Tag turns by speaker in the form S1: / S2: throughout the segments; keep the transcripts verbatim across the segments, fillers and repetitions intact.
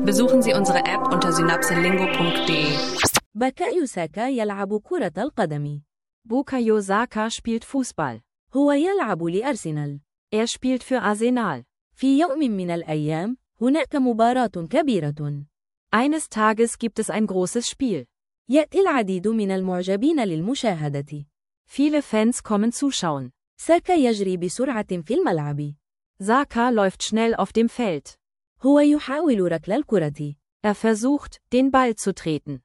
S1: Besuchen Sie unsere App unter synapselingo punkt de.
S2: Bukayo Saka يلعب كرة القدم.
S3: Bukayo Saka spielt Fußball.
S2: هو يلعب لأرسنال.
S3: Er spielt für Arsenal.
S2: في يوم من الأيام، هناك مباراة كبيرة.
S3: Eines Tages gibt es ein großes Spiel.
S2: يأتي العديد من المعجبين للمشاهدة.
S3: Viele Fans kommen zuschauen.
S2: ساكا يجري بسرعة في الملعب.
S3: Saka läuft schnell auf dem Feld.
S2: هو يحاول ركل الكرة.
S3: Er versucht, den Ball zu treten.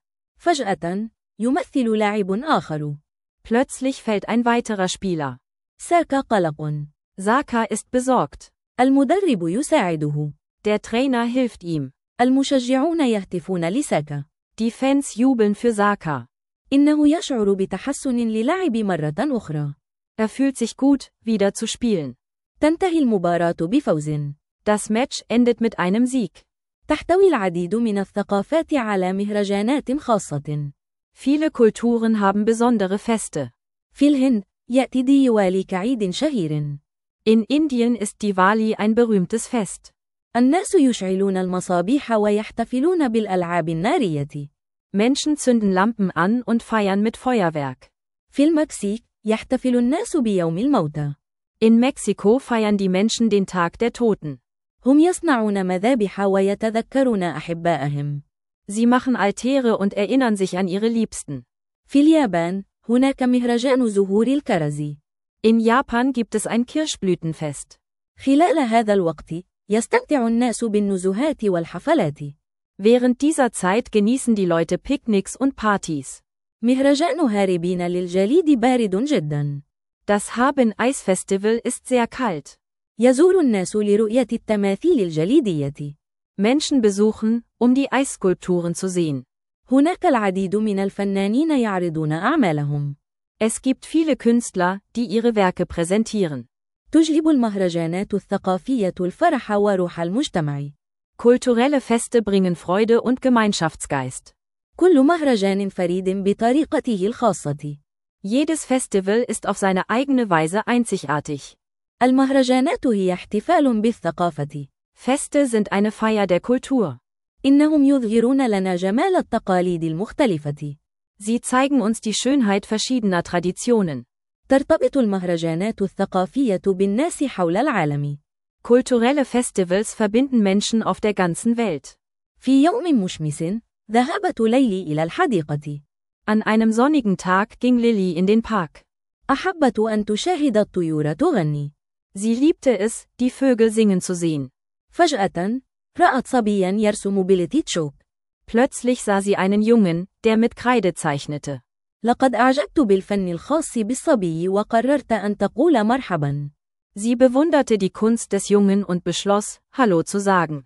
S2: فجأة، يمثل لاعب آخر.
S3: Plötzlich fällt ein weiterer Spieler.
S2: ساكا قلق.
S3: Saka ist besorgt.
S2: المدرب يساعده.
S3: Der Trainer hilft ihm.
S2: المشجعون يهتفون لساكا.
S3: Die Fans jubeln für Saka.
S2: إنه يشعر بتحسن للعب مرة أخرى.
S3: Er fühlt sich gut, wieder zu spielen.
S2: تنتهي المباراة بفوز.
S3: Das Match endet mit einem Sieg.
S2: تحتوي العديد من الثقافات على مهرجانات خاصة.
S3: Viele Kulturen haben besondere Feste.
S2: في الهند، يأتي ديوالي كعيد شهير.
S3: In Indien ist Diwali ein berühmtes Fest.
S2: الناس يشعلون المصابيح ويحتفلون بالألعاب النارية.
S3: Menschen zünden Lampen an und feiern mit Feuerwerk.
S2: في المكسيك، يحتفل الناس بيوم الموتى.
S3: In Mexiko feiern die Menschen den Tag der Toten.
S2: هم يصنعون مذابح ويتذكرون أحبائهم.
S3: Sie machen Altäre und erinnern sich an ihre Liebsten.
S2: في اليابان، هناك مهرجان زهور الكرز.
S3: In Japan gibt es ein Kirschblütenfest.
S2: خلال هذا الوقت، يستمتع الناس بالنزهات والحفلات.
S3: Während dieser Zeit genießen die Leute Picknicks und Partys.
S2: مهرجان هاربين للجليد بارد جدا.
S3: Das Harbin-Eisfestival ist sehr kalt.
S2: يزور الناس لرؤية التماثيل الجليدية.
S3: Menschen besuchen, um die Eisskulpturen zu sehen.
S2: هناك العديد من الفنانين يعرضون أعمالهم.
S3: Es gibt viele Künstler, die ihre Werke präsentieren.
S2: تجلب المهرجانات الثقافية الفرح وروح المجتمع.
S3: Kulturelle Feste bringen Freude und Gemeinschaftsgeist.
S2: كل مهرجان فريد بطريقته الخاصة.
S3: Jedes Festival ist auf seine eigene Weise einzigartig.
S2: المهرجانات هي احتفال بالثقافة.
S3: Feste sind eine Feier der Kultur.
S2: إنهم يظهرون لنا جمال التقاليد المختلفة.
S3: Sie zeigen uns die Schönheit verschiedener Traditionen.
S2: ترتبط المهرجانات الثقافية بالناس حول العالم.
S3: Kulturelle Festivals verbinden Menschen auf der ganzen Welt.
S2: في يوم مشمس، ذهبت ليلي إلى الحديقة.
S3: An einem sonnigen Tag ging Lilly in den Park.
S2: أحبت أن تشاهد الطيور تغني.
S3: Sie liebte es, die Vögel singen zu sehen.
S2: فجأة، رأت صبيا يرسم بالتيتشوك.
S3: Plötzlich sah sie einen Jungen, der mit Kreide zeichnete.
S2: لقد أعجبت بالفن الخاص بالصبي وقررت أن تقول مرحبا.
S3: Sie bewunderte die Kunst des Jungen und beschloss, Hallo zu sagen.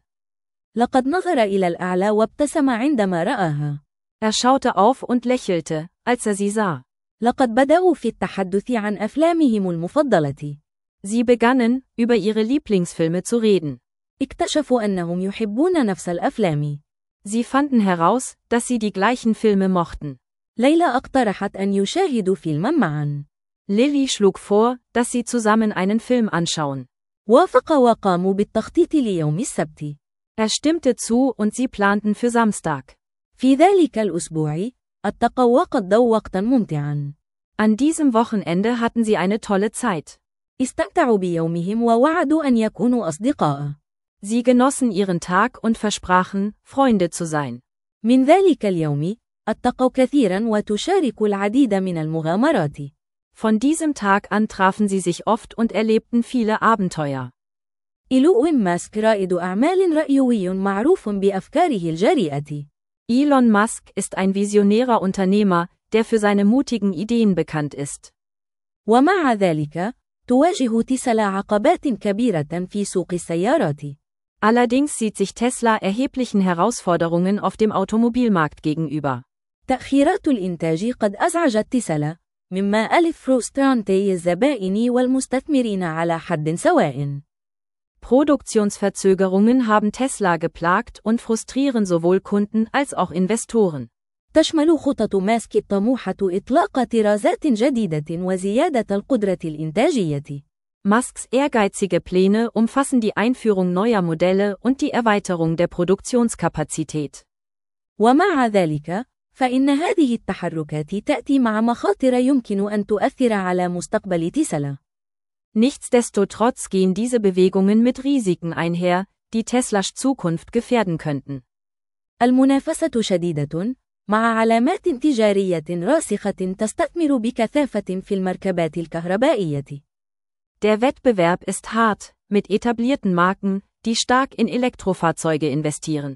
S2: لقد نظر إلى الأعلى وابتسم عندما رآها.
S3: Er schaute auf und lächelte, als er sie sah.
S2: لقد بدأوا في التحدث عن أفلامهم المفضلة.
S3: Sie begannen, über ihre Lieblingsfilme zu reden.
S2: اكتشفوا أنهم يحبون نفس الأفلام.
S3: Sie fanden heraus, dass sie die gleichen Filme mochten.
S2: ليلى اقترحت أن يشاهدوا فيلما معا.
S3: Lilly schlug vor, dass sie zusammen einen Film anschauen.
S2: وافق وقاموا بالتخطيط ليوم السبت.
S3: Er stimmte zu und sie planten für Samstag.
S2: في ذلك الأسبوع، اتقوا وقضوا وقتا ممتعا.
S3: An diesem Wochenende hatten sie eine tolle Zeit.
S2: استمتعوا بيومهم ووعدوا أن يكونوا أصدقاء.
S3: Sie genossen ihren Tag und versprachen, Freunde zu sein.
S2: من ذلك اليوم، اتقوا كثيرا وتشارك العديد من المغامرات.
S3: Von diesem Tag an trafen sie sich oft und erlebten viele Abenteuer.
S2: إيلون ماسك رائد أعمال رأيوي معروف بأفكاره الجريئة.
S3: Elon Musk ist ein visionärer Unternehmer, der für seine mutigen Ideen bekannt ist.
S2: ومع ذلك، تواجه تسلا عقبات كبيرة في سوق السيارات.
S3: Allerdings sieht sich Tesla erheblichen Herausforderungen auf dem Automobilmarkt gegenüber.
S2: تأخيرات الإنتاج قد أزعجت تسلا، مما ألف فرسترانتي الزبائن والمستثمرين على حد سواء.
S3: Produktionsverzögerungen haben Tesla geplagt und frustrieren sowohl Kunden als auch Investoren.
S2: تشمل خطط ماسك الطموحة إطلاق طرازات جديدة وزيادة القدرة الإنتاجية.
S3: Musks ehrgeizige Pläne umfassen die Einführung neuer Modelle und die Erweiterung der Produktionskapazität.
S2: ومع ذلك، فإن هذه التحركات تأتي مع مخاطر يمكن أن تؤثر على مستقبل تسلا.
S3: Nichtsdestotrotz gehen diese Bewegungen mit Risiken einher, die Teslas Zukunft gefährden könnten.
S2: المنافسة شديدة، مع علامات تجارية راسخة تستثمر بكثافة في المركبات الكهربائية.
S3: Der Wettbewerb ist hart, mit etablierten Marken, die stark in Elektrofahrzeuge investieren.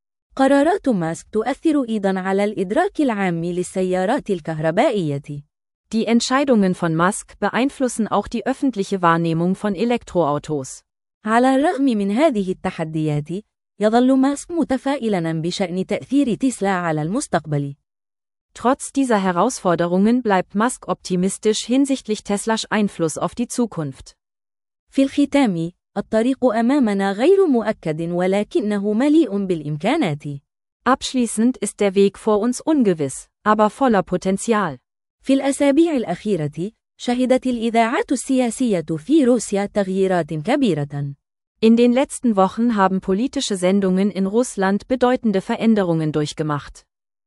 S2: قرارات ماسك تؤثر أيضاً على الإدراك العام للسيارات الكهربائية.
S3: Die Entscheidungen von Musk beeinflussen auch die öffentliche Wahrnehmung von Elektroautos.
S2: على الرغم من هذه التحديات، يظل ماسك متفائلاً بشأن تأثير تسلا على المستقبل.
S3: Trotz dieser Herausforderungen bleibt Musk optimistisch hinsichtlich Teslas Einfluss auf die Zukunft.
S2: في الختام، الطريق أمامنا غير مؤكد ولكنه مليء بالإمكانات.
S3: Abschließend ist der Weg vor uns ungewiss, aber voller Potenzial.
S2: في الأسابيع الأخيرة، شهدت الإذاعات السياسية في روسيا تغييرات كبيرة.
S3: In den letzten Wochen haben politische Sendungen in Russland bedeutende Veränderungen durchgemacht.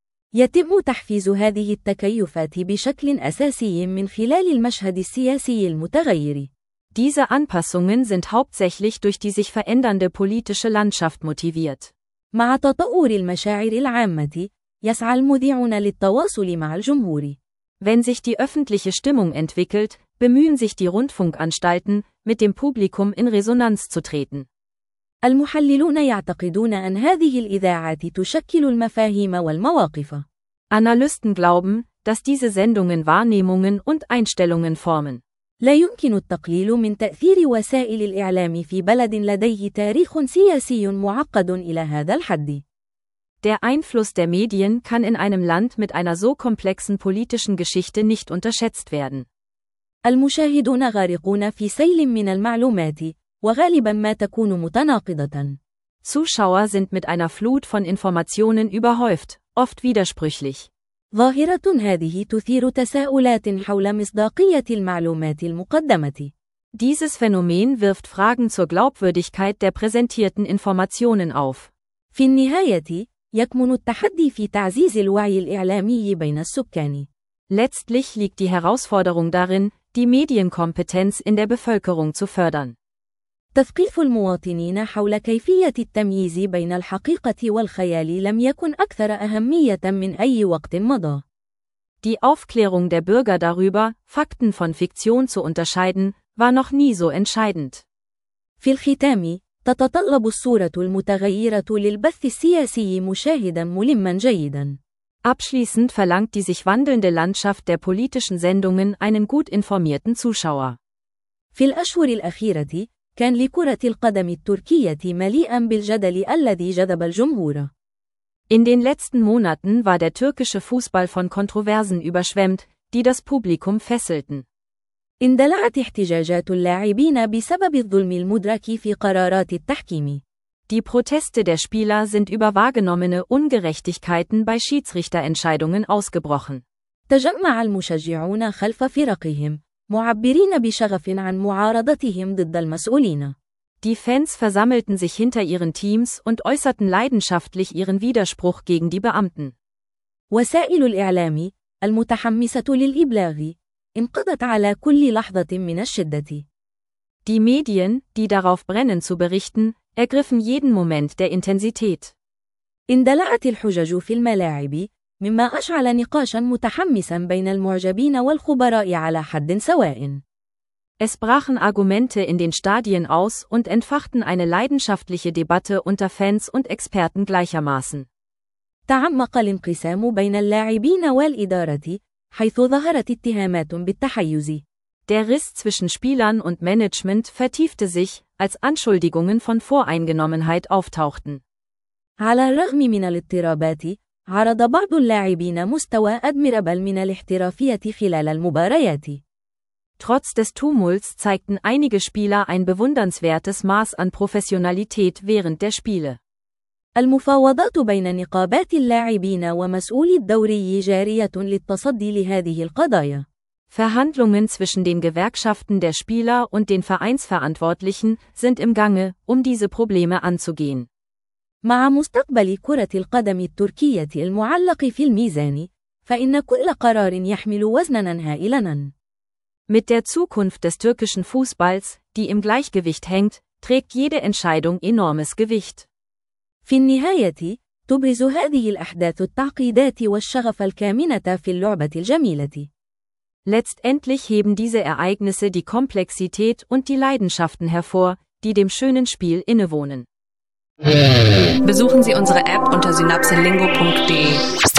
S2: يتم تحفيز هذه التكيفات بشكل أساسي من خلال المشهد السياسي المتغير.
S3: Diese Anpassungen sind hauptsächlich durch die sich verändernde politische Landschaft motiviert.
S2: مع تطور المشاعر العامة، يسعى المذيعون للتواصل مع الجمهور.
S3: Wenn sich die öffentliche Stimmung entwickelt, bemühen sich die Rundfunkanstalten, mit dem Publikum in Resonanz zu treten.
S2: المحللون يعتقدون أن هذه الإذاعات تشكل المفاهيم والمواقف.
S3: Analysten glauben, dass diese Sendungen Wahrnehmungen und Einstellungen formen.
S2: لا يمكن التقليل من تأثير وسائل الإعلام في بلد لديه تاريخ سياسي معقد إلى هذا الحد.
S3: Der Einfluss der Medien kann in einem Land mit einer so komplexen politischen Geschichte nicht unterschätzt werden.
S2: المشاهدون غارقون في سيل من المعلومات، وغالبا ما تكون متناقضة.
S3: Zuschauer sind mit einer Flut von Informationen überhäuft, oft widersprüchlich.
S2: ظاهرة هذه تثير تساؤلات حول مصداقية المعلومات المقدمة.
S3: Dieses Phänomen wirft Fragen zur Glaubwürdigkeit der präsentierten Informationen auf.
S2: في النهاية، يكمن التحدي في تعزيز الوعي الإعلامي بين السكان.
S3: Letztlich liegt die Herausforderung darin, die Medienkompetenz in der Bevölkerung zu fördern.
S2: تثقيف المواطنين حول كيفية التمييز بين الحقيقة والخيال لم يكن أكثر أهمية من أي وقت مضى.
S3: Die Aufklärung der Bürger darüber, Fakten von Fiktion zu unterscheiden, war noch nie so entscheidend.
S2: في الختام، تتطلب الصورة المتغيرة للبث السياسي مشاهداً ملماً جيداً.
S3: Abschließend verlangt die sich wandelnde Landschaft der politischen Sendungen einen gut informierten Zuschauer.
S2: في الأشهر الأخيرة، كان لكرة القدم التركية مليئاً بالجدل الذي جذب الجمهور.
S3: In den letzten Monaten war der türkische Fußball von Kontroversen überschwemmt, die das Publikum fesselten.
S2: اندلعت احتجاجات اللاعبين بسبب الظلم المدرك في قرارات التحكيم.
S3: Die Proteste der Spieler sind über wahrgenommene Ungerechtigkeiten bei Schiedsrichterentscheidungen ausgebrochen.
S2: تجمع المشجعون خلف فرقهم، معبرين بشغف عن معارضتهم ضد المسؤولين.
S3: Die Fans versammelten sich hinter ihren Teams und äußerten leidenschaftlich ihren Widerspruch gegen die Beamten.
S2: وسائل الإعلام، المتحمسة للإبلاغ، انقضت على كل لحظة من الشدة.
S3: Die Medien, die darauf brennen zu berichten, ergriffen jeden Moment der Intensität.
S2: اندلعت الحجج في الملاعب، مما أشعل نقاشاً متحمساً بين المعجبين والخبراء على حد سواء.
S3: Es brachen Argumente in den Stadien aus und entfachten eine leidenschaftliche Debatte unter Fans und Experten gleichermaßen.
S2: تعمق الانقسام بين اللاعبين والإدارة، حيث ظهرت اتهامات بالتحيز.
S3: Der Riss zwischen Spielern und Management vertiefte sich, als Anschuldigungen von Voreingenommenheit auftauchten.
S2: على الرغم من الاضطرابات، عرض بعض اللاعبين مستوى أدميرابل من الاحترافية خلال المباريات.
S3: Trotz des Tumults zeigten einige Spieler ein bewundernswertes Maß an Professionalität während der Spiele.
S2: المفاوضات بين نقابات اللاعبين ومسؤولي الدوري جارية للتصدي لهذه القضايا.
S3: Verhandlungen zwischen den Gewerkschaften der Spieler und den Vereinsverantwortlichen sind im Gange, um diese Probleme anzugehen.
S2: مع مستقبل كرة القدم التركية المعلق في الميزان، فإن كل قرار يحمل وزناً هائلاً.
S3: Mit der Zukunft des türkischen Fußballs, die im Gleichgewicht hängt, trägt jede Entscheidung enormes Gewicht.
S2: في النهاية، تبرز هذه الأحداث التعقيدات والشغف الكامنة في اللعبة الجميلة.
S3: Letztendlich heben diese Ereignisse die Komplexität und die Leidenschaften hervor, die dem schönen Spiel innewohnen.
S1: Besuchen Sie unsere App unter synapselingo punkt de.